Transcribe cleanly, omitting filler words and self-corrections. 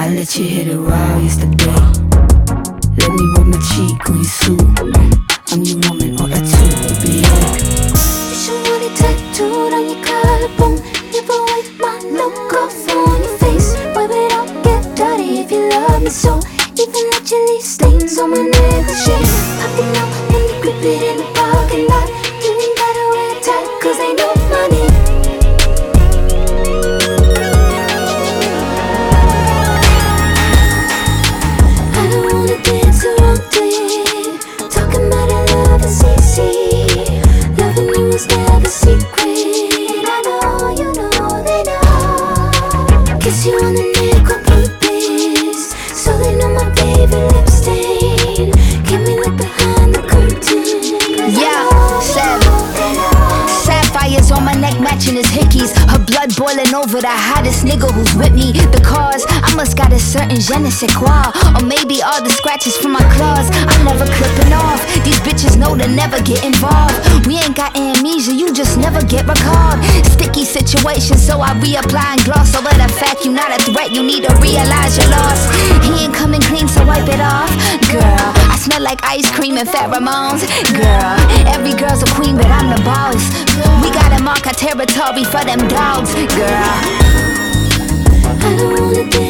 I let you hit it raw yesterday. Let me rub my cheek on your suit. I'm your woman or a two, baby. You should want it tattooed on your collarbone. Never wipe my look off on your face. Wipe it off, get dirty if you love me so. Even let you leave stains on my negligee. Popping out when you grip it in the parking lot. You ain't gotta wear it tight, cause ain't no money. I don't wanna dance around it. Talking about our love is easy. Loving you is never secret. I know, you know, they know. Kiss you on the neck on purpose, so they know my favorite lip stain. Get me look behind the curtain. Yeah, Sapphires on my neck matching his hickeys. Her blood boiling over the hottest nigga who's with me. The cause, I must got a certain je ne sais quoi. Or maybe all the scratches from my claws, I'm never clipping off. These bitches know to never get involved. We ain't got amnesia, you just never get recalled. Sticky situation, so I reapply and gloss over the fact you not a threat. You need to realize your loss. He ain't coming clean, so wipe it off. Girl, I smell like ice cream and pheromones. Girl, every girl's a queen, but I'm the boss. We gotta mark our territory for them dogs. Girl, I don't wanna dance